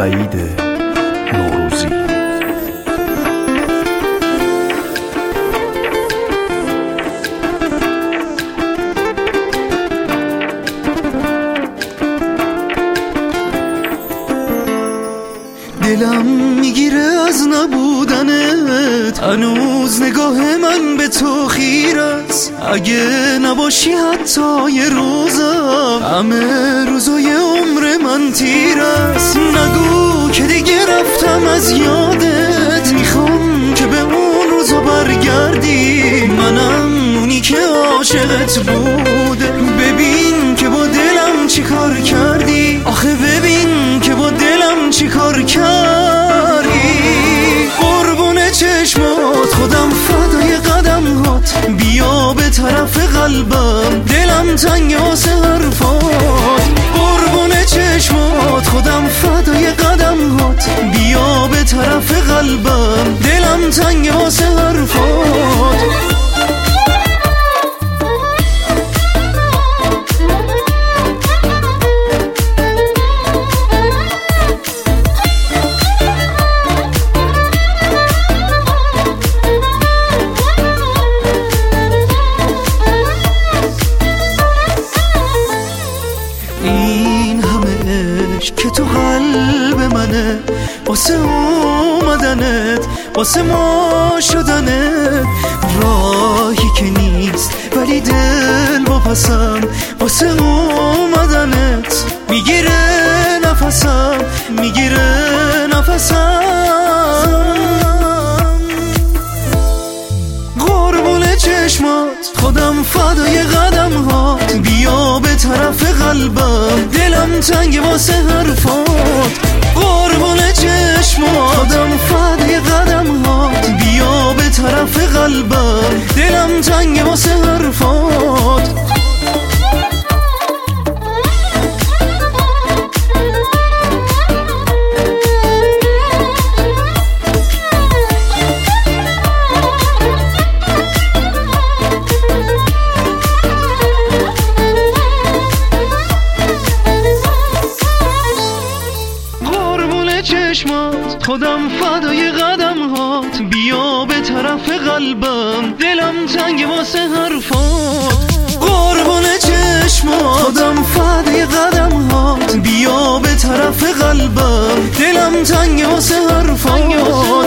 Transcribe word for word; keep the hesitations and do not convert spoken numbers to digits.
سعید نوروزی. دلم میگیره از نبودنت، هنوز نگاه من به تو خیره است. اگه نباشی حتی یه روزم، همه روزای عمر من تیر است. نگو که دیگه رفتم از یادت، میخوام که به اون روزا برگردی. منم اونی که عاشقت بوده، ببین که با دلم چی کار کردی. آخه ببین که با دلم چی کار کردی. قربون چشمات خودم فدای قدم هات، بیا به طرف قلبم دلم تنگ واسه حرفات. قربون چشمات خودم فدای قدم هات، بیا به طرف قلبم دلم تنگ واسه حرفات. که تو قلب منه، واسه اومدنت، واسه ما شدنت. راهی که نیست ولی دل با پسم، واسه اومدنت. میگیره نفسم، میگیره نفسم. قربون چشمات خودم فدای قدم هات، بیا به طرف قلبم دلم تنگ واسه حرفات. قربون چشمات خودم فدای قدم هات، بیا به طرف قلبم دلم تنگ واسه حرفات. چشمات خودم فدای قدم هات، بیا به طرف قلبم دلم تنگ واسه حرفات. قربون چشمات خودم فدای قدم هات، بیا به طرف قلبم دلم تنگ واسه حرفات.